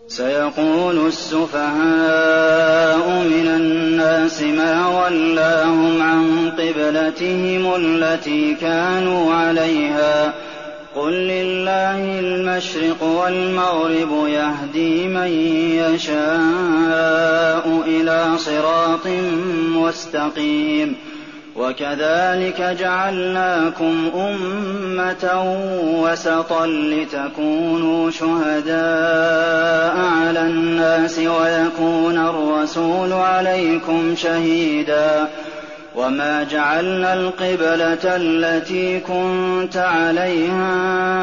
سيقول السفهاء من الناس ما ولاهم عن قبلتهم التي كانوا عليها قل لله المشرق والمغرب يهدي من يشاء إلى صراط مستقيم وكذلك جعلناكم أمة وسطا لتكونوا شهداء على الناس ويكون الرسول عليكم شهيدا وما جعلنا القبلة التي كنت عليها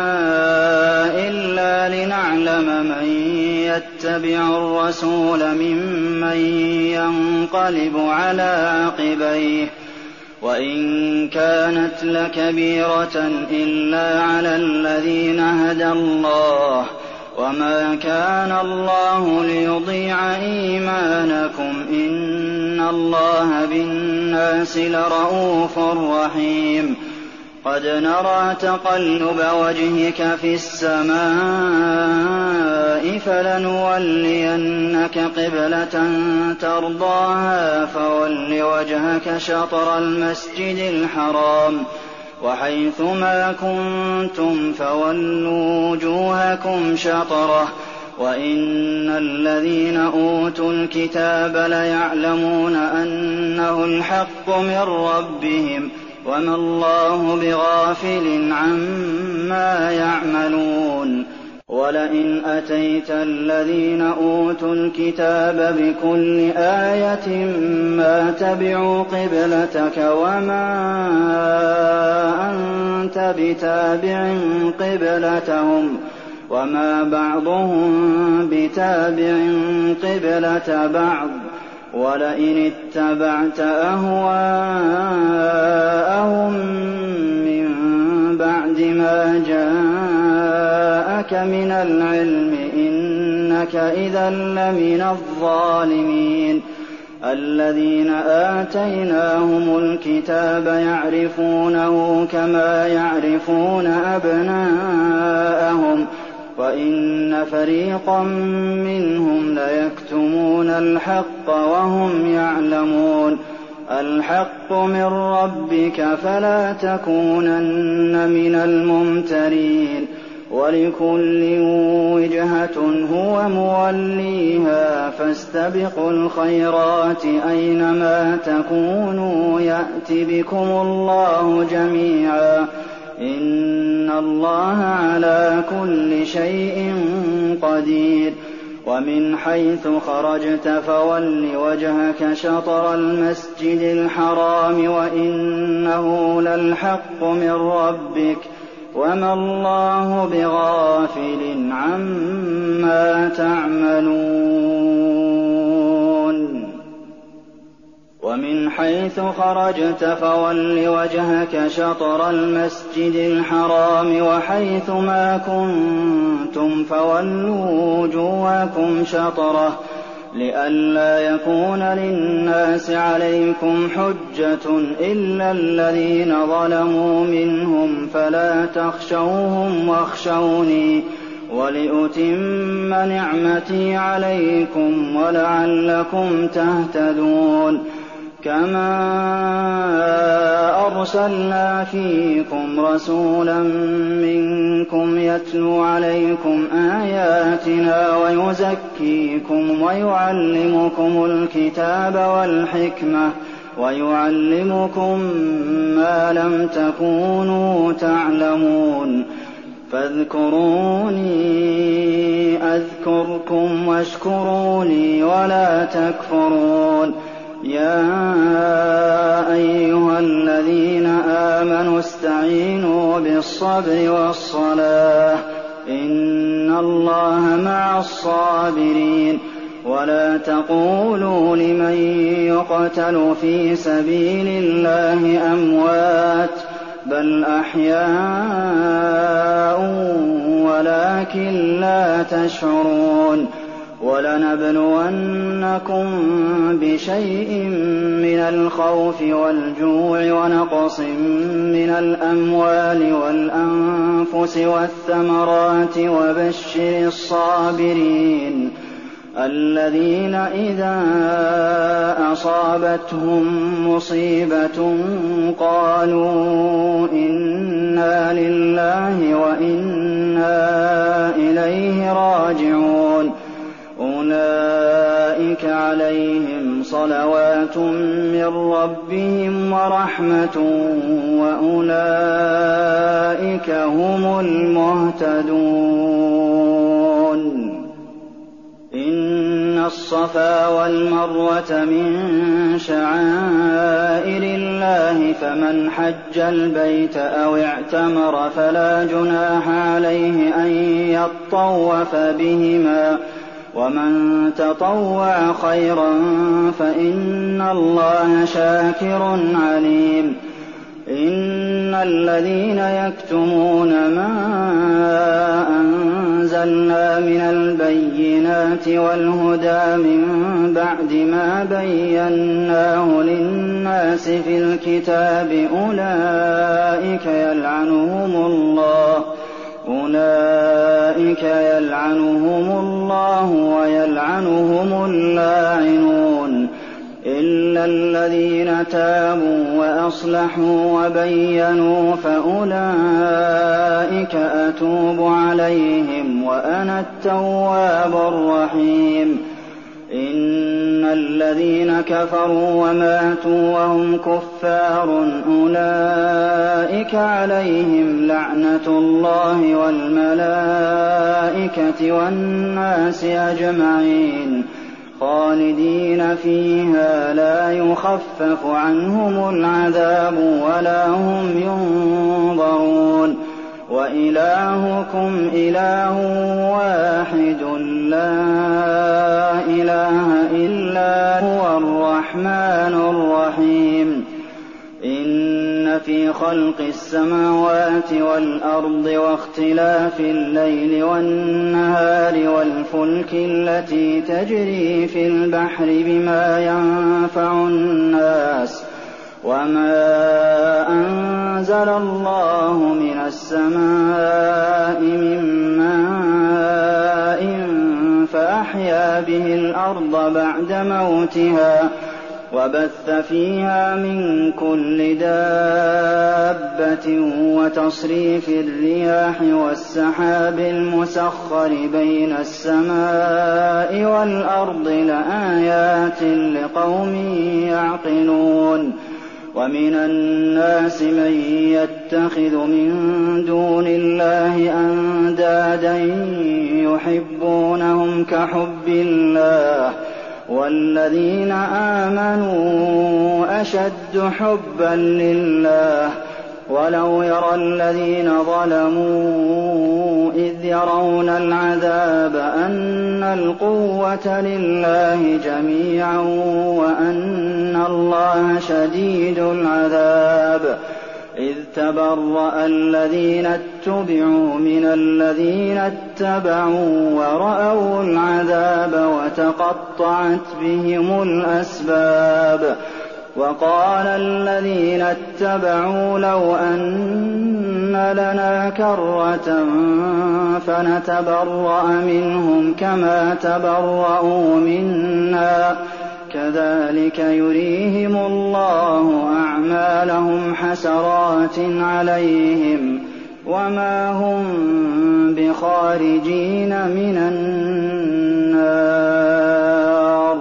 إلا لنعلم من يتبع الرسول ممن ينقلب على عقبيه وإن كانت لكبيرة إلا على الذين هدى الله وما كان الله ليضيع إيمانكم إن الله بالناس لرءوف رحيم قد نرى تقلب وجهك في السماء فلنولينك قبلة ترضاها فول وجهك شطر المسجد الحرام وحيث ما كنتم فولوا وجوهكم شطره وإن الذين أوتوا الكتاب ليعلمون أنه الحق من ربهم وما الله بغافل عما يعملون ولئن أتيت الذين أوتوا الكتاب بكل آية ما تبعوا قبلتك وما أنت بتابع قبلتهم وما بعضهم بتابع قبلة بعض ولئن اتبعت أهواءهم من بعد ما جاءك من العلم إنك إذا لمن الظالمين الذين آتيناهم الكتاب يعرفونه كما يعرفون أبناءهم وإن فريقا منهم ليكتمون الحق وهم يعلمون الحق من ربك فلا تكونن من الممترين ولكل وجهة هو موليها فاستبقوا الخيرات أينما تكونوا يأت بكم الله جميعا إن الله على كل شيء قدير ومن حيث خرجت فول وجهك شطر المسجد الحرام وإنه للحق من ربك وما الله بغافل عما تعملون ومن حيث خرجت فول وجهك شطر المسجد الحرام وحيث ما كنتم فولوا وجوهكم شطره لئلا يكون للناس عليكم حجة إلا الذين ظلموا منهم فلا تخشوهم واخشوني ولأتم نعمتي عليكم ولعلكم تهتدون كما أرسلنا فيكم رسولا منكم يتلو عليكم آياتنا ويزكيكم ويعلمكم الكتاب والحكمة ويعلمكم ما لم تكونوا تعلمون فاذكروني أذكركم واشكروا لي ولا تكفرون يا أيها الذين آمنوا استعينوا بالصبر والصلاة إن الله مع الصابرين ولا تقولوا لمن يقتل في سبيل الله أموات بل أحياء ولكن لا تشعرون وَلَنَبْلُوَنَّكُم بِشَيْءٍ مِّنَ الْخَوْفِ وَالْجُوعِ وَنَقْصٍ مِّنَ الْأَمْوَالِ وَالْأَنفُسِ وَالثَّمَرَاتِ ۗ وَبَشِّرِ الصَّابِرِينَ الَّذِينَ إِذَا أَصَابَتْهُم مُّصِيبَةٌ قَالُوا إِنَّا لِلَّهِ وَإِنَّا إِلَيْهِ راجعون أُولَٰئِكَ عَلَيْهِمْ صَلَوَاتٌ مِّن رَّبِّهِمْ وَرَحْمَةٌ وَأُولَٰئِكَ هُمُ الْمُهْتَدُونَ إِنَّ الصَّفَا وَالْمَرْوَةَ مِن شَعَائِرِ اللَّهِ ۖ فَمَنْ حَجَّ الْبَيْتَ أَوِ اعْتَمَرَ فَلَا جُنَاحَ عَلَيْهِ أَن يَطَّوَّفَ بِهِمَا ۚ وَمَن تَطَوَّعَ خَيْرًا فَإِنَّ اللَّهَ شَاكِرٌ عَلِيمٌ إِنَّ الَّذِينَ يَكْتُمُونَ مَا أَنزَلْنَا مِنَ الْبَيِّنَاتِ وَالْهُدَىٰ مِن بَعْدِ مَا بَيَّنَّاهُ لِلنَّاسِ فِي الْكِتَابِ أُولَٰئِكَ يَلْعَنُهُمُ اللَّهُ وَيَلْعَنُهُمُ اللاعنون إِلَّا الَّذِينَ تَابُوا وَأَصْلَحُوا وَبَيَّنُوا فَأُولَٰئِكَ أَتُوبُ عَلَيْهِمْ وَأَنَا التَّوَّابُ الرَّحِيمُ إِنَّ الَّذِينَ كَفَرُوا وَمَاتُوا وَهُمْ كُفَّارٌ أُولَٰئِكَ عَلَيْهِمْ لَعْنَةُ اللَّهِ وَالْمَلَائِكَةِ وَالنَّاسِ أَجْمَعِينَ خَالِدِينَ فِيهَا لَا يُخَفَّفُ عَنْهُمُ الْعَذَابُ وَلَا هُمْ يُنظَرُونَ وَإِلَٰهُكُمْ إِلَٰهٌ وَاحِدٌ لَّا إِلَٰهَ إِلَّا هُوَ الرَّحْمَٰنُ الرَّحِيمُ إِنَّ فِي خَلْقِ السَّمَاوَاتِ وَالْأَرْضِ وَاخْتِلَافِ اللَّيْلِ وَالنَّهَارِ وَالْفُلْكِ الَّتِي تَجْرِي فِي الْبَحْرِ بِمَا يَنفَعُ النَّاسَ وَمَا أَنزَلَ اللَّهُ مِنَ السَّمَاءِ مِن مَّاءٍ فَأَحْيَا بِهِ الْأَرْضَ بَعْدَ مَوْتِهَا وَبَثَّ فِيهَا مِن كُلِّ دَابَّةٍ وَتَصْرِيفِ الرِّيَاحِ وَالسَّحَابِ الْمُسَخَّرِ بَيْنَ السَّمَاءِ وَالْأَرْضِ لَآيَاتٍ لِّقَوْمٍ يَعْقِلُونَ وَمِنَ النَّاسِ مَن يَتَّخِذُ مِن دُونِ اللَّهِ أَندَادًا يُحِبُّونَهُمْ كَحُبِّ اللَّهِ ۖ وَالَّذِينَ آمَنُوا أَشَدُّ حُبًّا لِّلَّهِ ۗ وَلَوْ يَرَى الَّذِينَ ظَلَمُوا إِذْ يَرَوْنَ الْعَذَابَ أَنَّ الْقُوَّةَ لِلَّهِ جَمِيعًا وَأَنَّ اللَّهَ شَدِيدُ الْعَذَابِ إِذْ تَبَرَّأَ الَّذِينَ اتُّبِعُوا مِنَ الَّذِينَ اتَّبَعُوا وَرَأَوُا الْعَذَابَ وَتَقَطَّعَتْ بِهِمُ الْأَسْبَابُ وَقَالَ الَّذِينَ اتَّبَعُوا لَوْ أَنَّ لَنَا كَرَّةً فَنَتَبَرَّأَ مِنْهُمْ كَمَا تَبَرَّءُوا مِنَّا ۗ كَذَٰلِكَ يُرِيهِمُ اللَّهُ أَعْمَالَهُمْ حَسَرَاتٍ عَلَيْهِمْ وَمَا هُم بِخَارِجِينَ مِنَ النَّارِ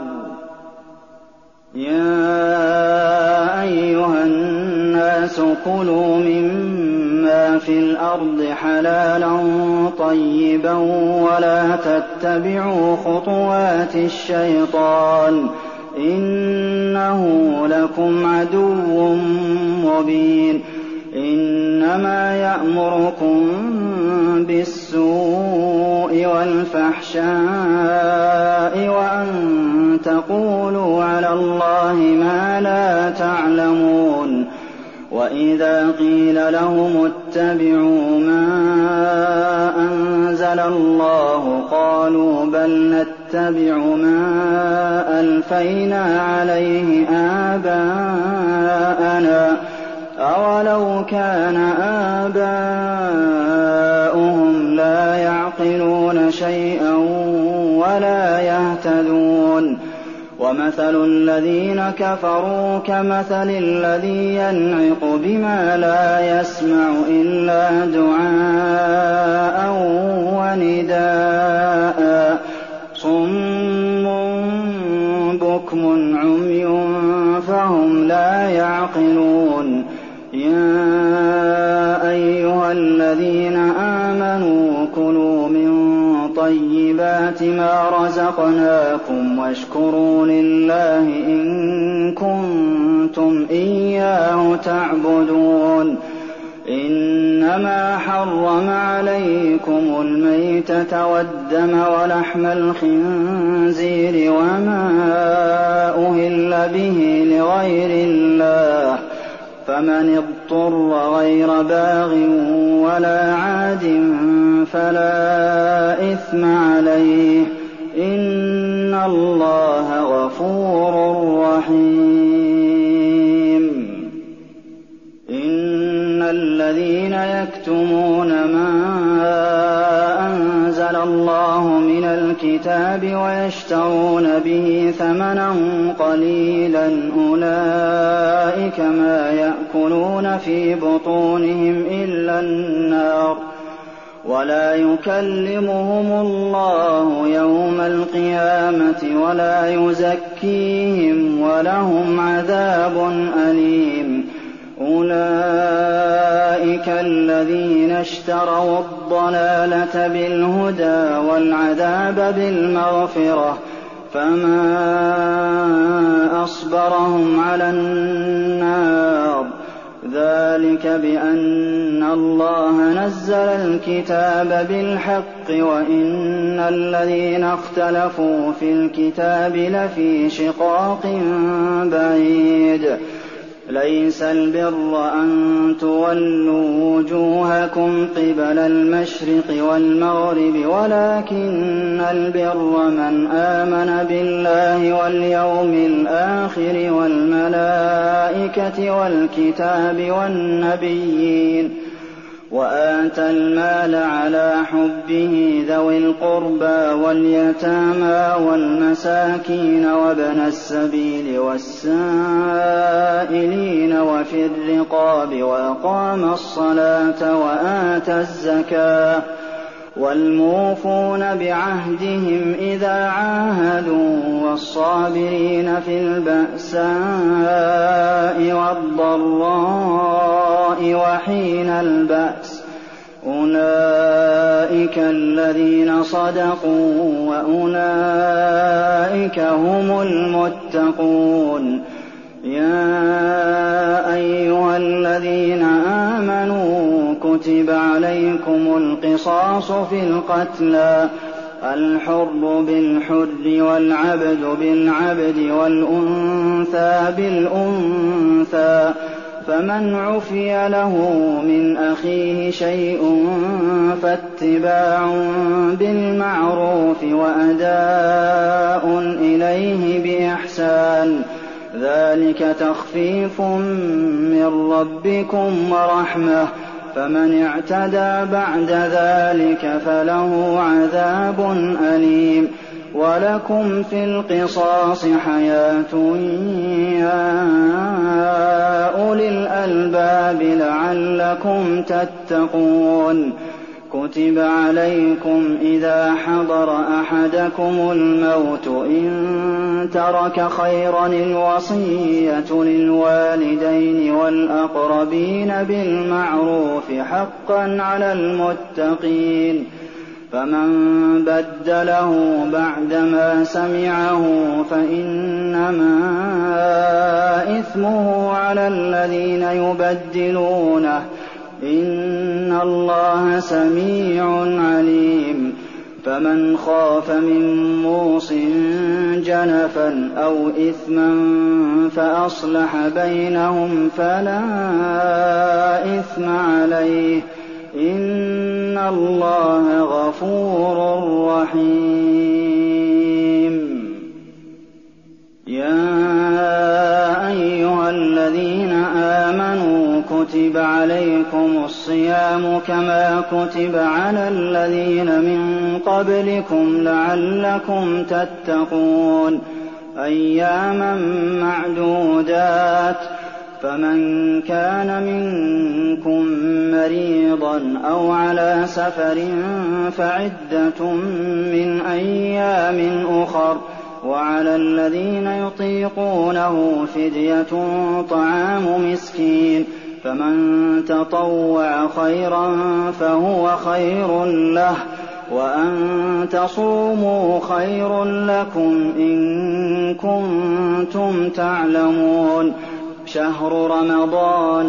يَا أَيُّهَا النَّاسُ كُلُوا مِمَّا فِي الْأَرْضِ حَلَالًا طَيِّبًا وَلَا تَتَّبِعُوا خُطُوَاتِ الشَّيْطَانِ ۚ إِنَّهُ لَكُمْ عَدُوٌّ مُّبِينٌ إِنَّمَا يَأْمُرُكُم بِالسُّوءِ وَالْفَحْشَاءِ وَأَن تَقُولُوا عَلَى اللَّهِ مَا لَا تَعْلَمُونَ وَإِذَا قِيلَ لَهُمُ اتَّبِعُوا مَا أَنزَلَ أنزل الله قالوا بل نتبع ما ألفينا عليه آباءنا أولو كان آباؤهم لا يعقلون شيئا ولا يهتدون ومثل الذين كفروا كمثل الذي ينعق بما لا يسمع إلا دعاء ونداء صم بكم عمي فهم لا يعقلون يا أيها الذين آمنوا كلوا من طيبات ما رزقناكم واشكروا لله إن كنتم إياه تعبدون إنما حرم عليكم الميتة والدم ولحم الخنزير وما أهل به لغير الله فمن اضطر غير باغ ولا عاد فلا إثم عليه إن الله غفور رحيم إن الذين يكتمون ما أنزل الله من الكتاب ويشترون به ثمنا قليلا أولئك ما يأكلون في بطونهم إلا النار ولا يكلمهم الله يوم القيامة ولا يزكيهم ولهم عذاب أليم أولئك الذين اشتروا الضلالة بالهدى والعذاب بالمغفرة فما أصبرهم على النار ذلك بأن الله نزل الكتاب بالحق وإن الذين اختلفوا في الكتاب لفي شقاق بعيد ليس البر أن تولوا وجوهكم قبل المشرق والمغرب ولكن البر من آمن بالله واليوم الآخر والملائكة والكتاب والنبيين وآتى المال على حبه ذوي القربى واليتامى والمساكين وابن السبيل والسائلين وفي الرقاب وأقام الصلاة وآتى الزكاة والموفون بعهدهم إذا عاهدوا والصابرين في البأساء والضراء وحين البأس أولئك الذين صدقوا وأولئك هم المتقون يا أيها الذين آمنوا كتب عليكم القصاص في القتلى الحر بالحر والعبد بالعبد والأنثى بالأنثى فمن عفي له من أخيه شيء فاتباع بالمعروف وأداء إليه بإحسان ذلك تخفيف من ربكم ورحمة فمن اعتدى بعد ذلك فله عذاب أليم ولكم في القصاص حياة يا أولي الألباب لعلكم تتقون كتب عليكم إذا حضر أحدكم الموت إن ترك خيرا الوصية للوالدين والأقربين بالمعروف حقا على المتقين فمن بدله بعدما سمعه فإنما إثمه على الذين يبدلونه إن الله سميع عليم فمن خاف من موص جنفا أو إثما فأصلح بينهم فلا إثم عليه إِنَّ اللَّهَ غَفُورٌ رَّحِيمٌ يَا أَيُّهَا الَّذِينَ آمَنُوا كُتِبَ عَلَيْكُمُ الصِّيَامُ كَمَا كُتِبَ عَلَى الَّذِينَ مِن قَبْلِكُمْ لَعَلَّكُمْ تَتَّقُونَ أَيَّامًا مَّعْدُودَاتٍ فَمَن كَانَ مِنكُم مَّرِيضًا أَوْ عَلَىٰ سَفَرٍ فَعِدَّةٌ مِّنْ أَيَّامٍ أُخَرَ وَعَلَى الَّذِينَ يُطِيقُونَهُ فِدْيَةٌ طَعَامُ مِسْكِينٍ فَمَن تَطَوَّعَ خَيْرًا فَهُوَ خَيْرٌ لَّهُ وَأَن تَصُومُوا خَيْرٌ لَّكُمْ إِن كُنتُمْ تَعْلَمُونَ شَهْرُ رَمَضَانَ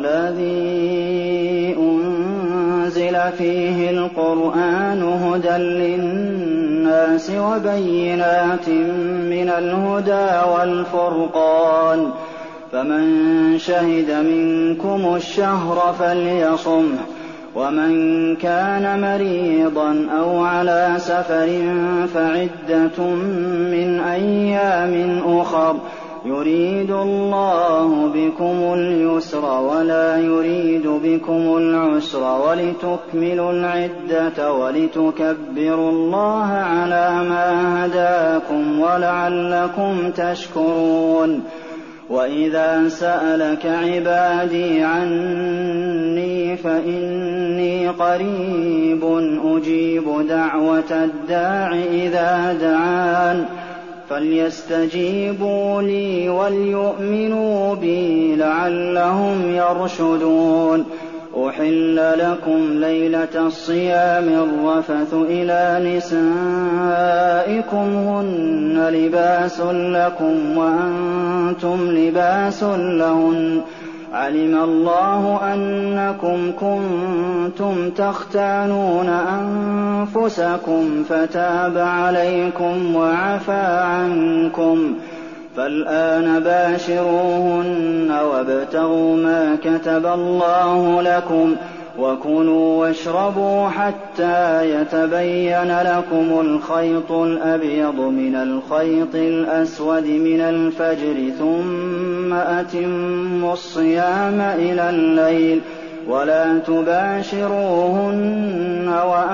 الَّذِي أُنزِلَ فِيهِ الْقُرْآنُ هُدًى لِّلنَّاسِ وَبَيِّنَاتٍ مِّنَ الْهُدَىٰ وَالْفُرْقَانِ ۚ فَمَن شَهِدَ مِنكُمُ الشَّهْرَ فَلْيَصُمْهُ ۖ وَمَن كَانَ مَرِيضًا أَوْ عَلَىٰ سَفَرٍ فَعِدَّةٌ مِّنْ أَيَّامٍ أُخَرَ ۚ يُرِيدُ اللَّهُ بِكُمُ الْيُسْرَ وَلَا يُرِيدُ بِكُمُ الْعُسْرَ وَلِتُكْمِلُوا الْعِدَّةَ وَلِتُكَبِّرُوا اللَّهَ عَلَىٰ مَا هَدَاكُمْ وَلَعَلَّكُمْ تَشْكُرُونَ وَإِذَا سَأَلَكَ عِبَادِي عَنِّي فَإِنِّي قَرِيبٌ أُجِيبُ دَعْوَةَ الدَّاعِ إِذَا دَعَانِ فَلْيَسْتَجِيبُوا لِي وَلْيُؤْمِنُوا بِي لَعَلَّهُمْ يَرْشُدُونَ أُحِلَّ لَكُمْ لَيْلَةَ الصِّيَامِ الرَّفَثُ إِلَىٰ نِسَائِكُمْ هُنَّ لِبَاسٌ لَّكُمْ وَأَنتُمْ لِبَاسٌ لَّهُنَّ ۗ عَلِمَ اللَّهُ أَنَّكُمْ كُنتُمْ تَخْتَانُونَ أَنفُسَكُمْ فَتَابَ عَلَيْكُمْ وَعَفَا عَنكُمْ ۖ فَالْآنَ بَاشِرُوهُنَّ وَابْتَغُوا مَا كَتَبَ اللَّهُ لَكُمْ ۚ وَكُلُوا وَاشْرَبُوا حَتَّىٰ يَتَبَيَّنَ لَكُمُ الْخَيْطُ الْأَبْيَضُ مِنَ الْخَيْطِ الْأَسْوَدِ مِنَ الْفَجْرِ ثُمَّ أَتِمُّوا الصِّيَامَ إِلَى اللَّيْلِ وَلَا تُبَاشِرُوهُنَّ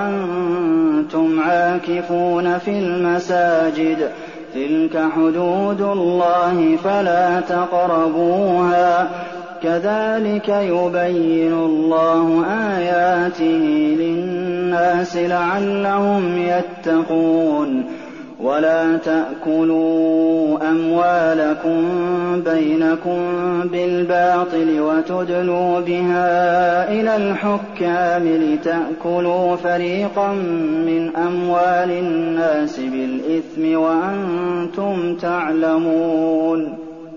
وَأَنتُمْ عَاكِفُونَ فِي الْمَسَاجِدِ ۗ تِلْكَ حُدُودُ اللَّهِ فَلَا تَقْرَبُوهَا ۗ كَذَٰلِكَ يُبَيِّنُ اللَّهُ آيَاتِهِ لِلنَّاسِ لَعَلَّهُمْ يَتَّقُونَ وَلَا تَأْكُلُوا أَمْوَالَكُم بَيْنَكُم بِالْبَاطِلِ وَتُدْلُوا بِهَا إِلَى الْحُكَّامِ لِتَأْكُلُوا فَرِيقًا مِّنْ أَمْوَالِ النَّاسِ بِالْإِثْمِ وَأَنتُمْ تَعْلَمُونَ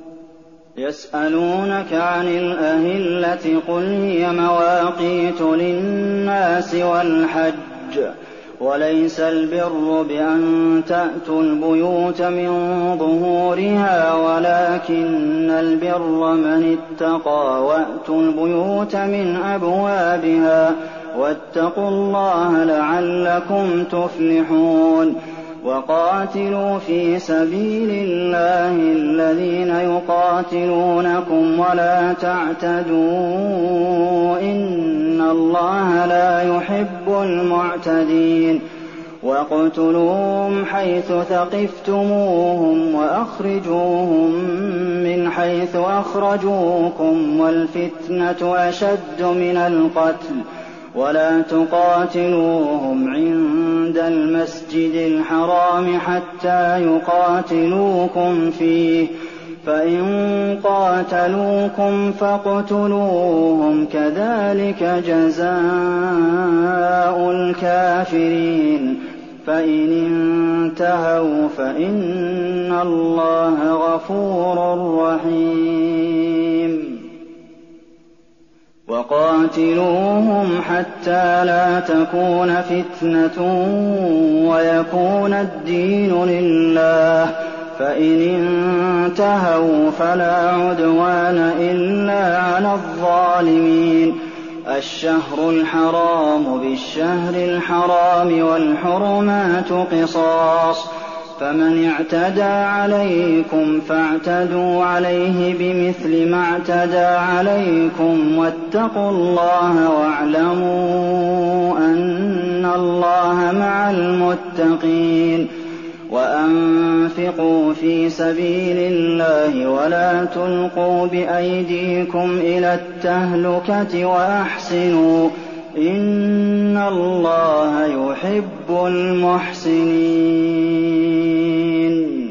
يَسْأَلُونَكَ عَنِ الْأَهِلَّةِ قُلْ هِيَ مَوَاقِيتُ لِلنَّاسِ وَالْحَجِّ ۗ وَلَيْسَ الْبِرُّ بِأَن تَأْتُوا الْبُيُوتَ مِن ظُهُورِهَا وَلَٰكِنَّ الْبِرَّ مَنِ اتَّقَىٰ ۗ وَأْتُوا الْبُيُوتَ مِنْ أَبْوَابِهَا ۚ وَاتَّقُوا اللَّهَ لَعَلَّكُمْ تُفْلِحُونَ وَقَاتِلُوا فِي سَبِيلِ اللَّهِ الَّذِينَ يُقَاتِلُونَكُمْ وَلَا تَعْتَدُوا ۚ إِنَّ اللَّهَ لَا يُحِبُّ الْمُعْتَدِينَ وَاقْتُلُوهُمْ حَيْثُ ثَقِفْتُمُوهُمْ وَأَخْرِجُوهُم مِّنْ حَيْثُ أَخْرَجُوكُمْ ۚ وَالْفِتْنَةُ أَشَدُّ مِنَ الْقَتْلِ ۚ وَلَا تُقَاتِلُوهُمْ عِندَ الْمَسْجِدِ الْحَرَامِ حَتَّىٰ يُقَاتِلُوكُمْ فِيهِ ۖ فَإِن قَاتَلُوكُمْ فَاقْتُلُوهُمْ ۗ كَذَٰلِكَ جَزَاءُ الْكَافِرِينَ فَإِنِ انتَهَوْا فَإِنَّ اللَّهَ غَفُورٌ رَّحِيمٌ وَقَاتِلُوهُمْ حَتَّىٰ لَا تَكُونَ فِتْنَةٌ وَيَكُونَ الدِّينُ لِلَّهِ ۖ فَإِنِ انتَهَوْا فَلَا عُدْوَانَ إِلَّا عَلَى الظَّالِمِينَ الشهر الحرام بالشهر الحرام والحرمات قصاص فمن اعتدى عليكم فاعتدوا عليه بمثل ما اعتدى عليكم واتقوا الله واعلموا أن الله مع المتقين وأنفقوا في سبيل الله ولا تلقوا بأيديكم إلى التهلكة وأحسنوا إن الله يحب المحسنين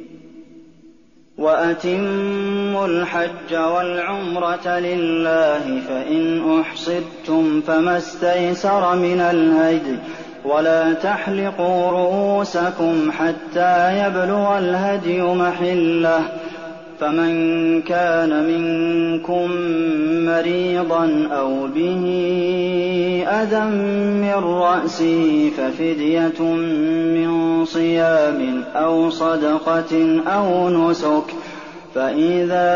وأتموا الحج والعمرة لله فإن أحصرتم فما استيسر من الهدي ولا تحلقوا رؤوسكم حتى يبلغ الهدي محله فمن كان منكم مريضا أو به أذى من رأسه ففدية من صيام أو صدقة أو نسك فإذا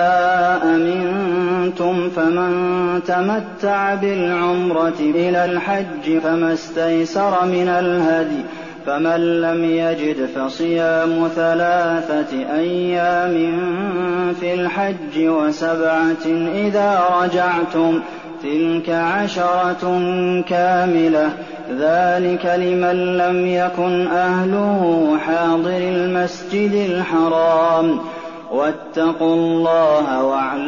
أمنتم فمن تمتع بالعمرة إلى الحج فما استيسر من الهدي فمن لم يجد فصيام 3 أيام في الحج و7 إذا رجعتم تلك 10 كاملة ذلك لمن لم يكن أهله حاضر المسجد الحرام واتقوا الله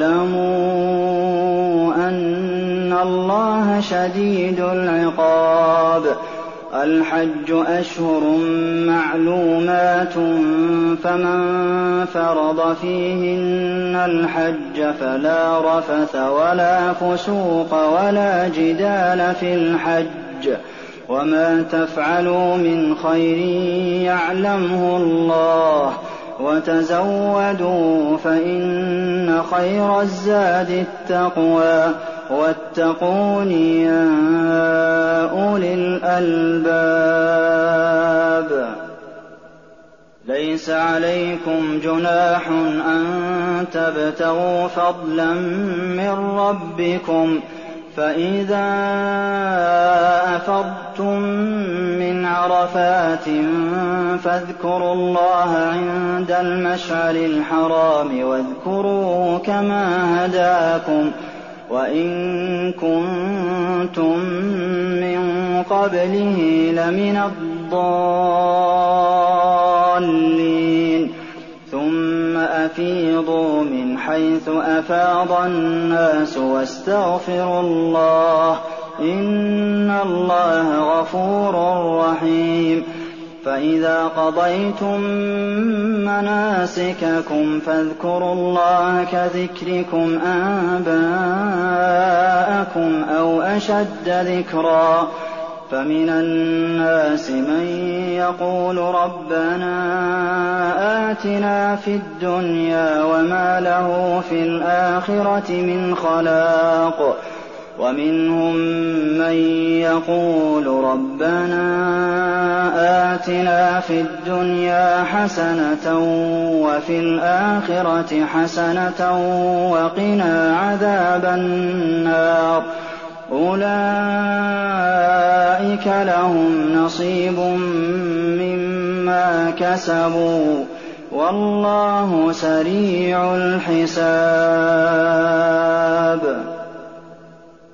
واعلموا أن الله شديد العقاب الحج أشهر معلومات فمن فرض فيهن الحج فلا رفث ولا فسوق ولا جدال في الحج وما تفعلوا من خير يعلمه الله وتزودوا فإن خير الزاد التقوى واتقون يا أولي الألباب ليس عليكم جناح أن تبتغوا فضلا من ربكم فإذا أفضتم من عرفات فاذكروا الله عند المشعر الحرام واذكروه كما هداكم وإن كنتم من قبله لمن الضالين ثم أفيضوا من حيث أفاض الناس واستغفروا الله إن الله غفور رحيم فإذا قضيتم مناسككم فاذكروا الله كذكركم آباءكم أو أشد ذكرا فمن الناس من يقول ربنا آتنا في الدنيا وما له في الآخرة من خلاق ومنهم من يقول ربنا آتنا في الدنيا حسنة وفي الآخرة حسنة وقنا عذاب النار أولئك لهم نصيب مما كسبوا والله سريع الحساب